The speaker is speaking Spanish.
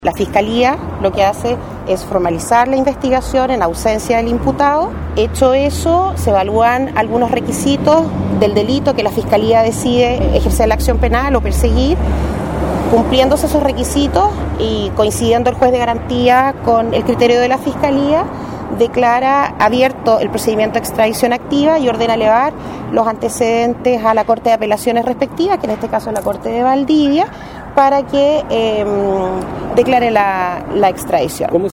La Fiscalía lo que hace es formalizar la investigación en ausencia del imputado. Hecho eso, se evalúan algunos requisitos del delito que la Fiscalía decide ejercer la acción penal o perseguir. Cumpliéndose esos requisitos y coincidiendo el juez de garantía con el criterio de la Fiscalía, declara abierto el procedimiento de extradición activa y ordena elevar los antecedentes a la Corte de Apelaciones respectiva, que en este caso es la Corte de Valdivia, para que declare la extradición.